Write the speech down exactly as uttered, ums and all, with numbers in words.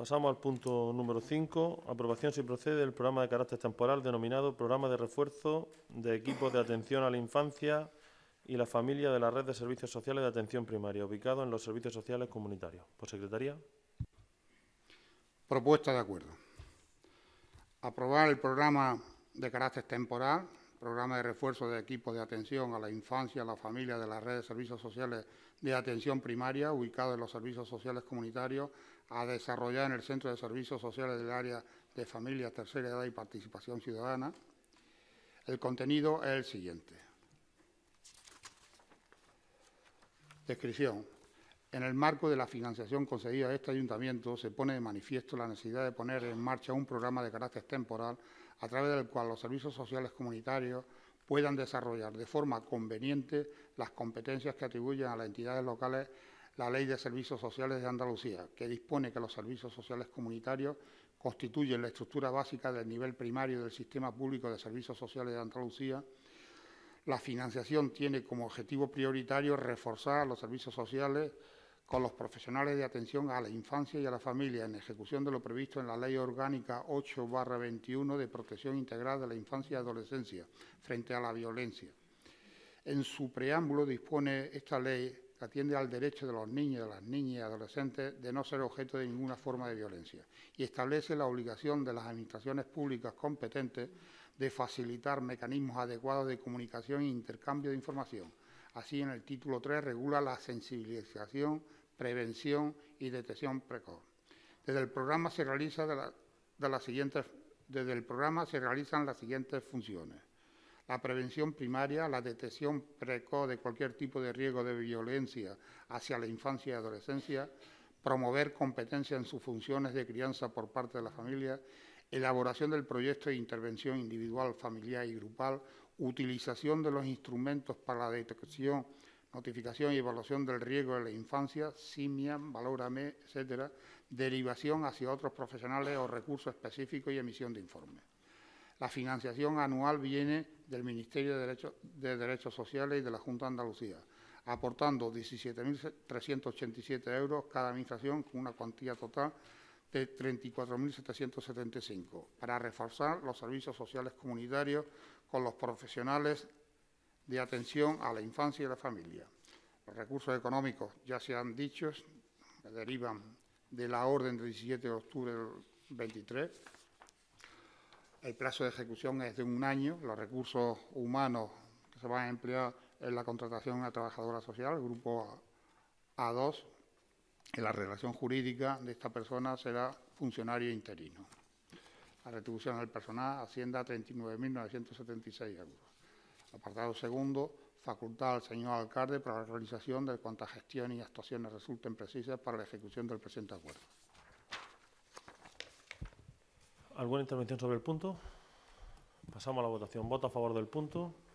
Pasamos al punto número cinco. Aprobación, si procede, del programa de carácter temporal denominado Programa de Refuerzo de Equipos de Atención a la Infancia y la Familia de la Red de Servicios Sociales de Atención Primaria, ubicado en los Servicios Sociales Comunitarios. Por secretaría. Propuesta de acuerdo. Aprobar el programa de carácter temporal, programa de refuerzo de equipos de atención a la infancia y a la familia de la red de servicios sociales de atención primaria, ubicado en los servicios sociales comunitarios, a desarrollar en el Centro de Servicios Sociales del Área de Familias, Tercera Edad y Participación Ciudadana. El contenido es el siguiente. Descripción. En el marco de la financiación concedida a este ayuntamiento, se pone de manifiesto la necesidad de poner en marcha un programa de carácter temporal a través del cual los servicios sociales comunitarios puedan desarrollar de forma conveniente las competencias que atribuyen a las entidades locales la Ley de Servicios Sociales de Andalucía, que dispone que los servicios sociales comunitarios constituyen la estructura básica del nivel primario del sistema público de servicios sociales de Andalucía. La financiación tiene como objetivo prioritario reforzar los servicios sociales con los profesionales de atención a la infancia y a la familia, en ejecución de lo previsto en la Ley Orgánica ocho barra veintiuno de Protección Integral de la Infancia y Adolescencia frente a la violencia. En su preámbulo dispone esta ley que atiende al derecho de los niños, de las niñas y adolescentes de no ser objeto de ninguna forma de violencia y establece la obligación de las administraciones públicas competentes de facilitar mecanismos adecuados de comunicación e intercambio de información. Así, en el título tres regula la sensibilización, prevención y detección precoz. Desde el programa se realiza de la, de las siguientes, desde el programa se realizan las siguientes funciones: la prevención primaria, la detección precoz de cualquier tipo de riesgo de violencia hacia la infancia y adolescencia, promover competencia en sus funciones de crianza por parte de la familia, elaboración del proyecto de intervención individual, familiar y grupal, utilización de los instrumentos para la detección, notificación y evaluación del riesgo de la infancia, SIMIA, Valórame, etcétera, derivación hacia otros profesionales o recursos específicos y emisión de informes. La financiación anual viene del Ministerio de Derechos, de Derechos Sociales y de la Junta de Andalucía, aportando diecisiete mil trescientos ochenta y siete euros cada administración, con una cuantía total de treinta y cuatro mil setecientos setenta y cinco, para reforzar los servicios sociales comunitarios con los profesionales de atención a la infancia y a la familia. Los recursos económicos ya se han dicho, que derivan de la orden del diecisiete de octubre del veintitrés. El plazo de ejecución es de un año. Los recursos humanos que se van a emplear en la contratación de una trabajadora social, el grupo A dos. En la relación jurídica de esta persona será funcionario interino. La retribución del personal asciende a treinta y nueve mil novecientos setenta y seis euros. Apartado segundo, facultad al señor alcalde para la realización de cuantas gestiones y actuaciones resulten precisas para la ejecución del presente acuerdo. ¿Alguna intervención sobre el punto? Pasamos a la votación. ¿Voto a favor del punto?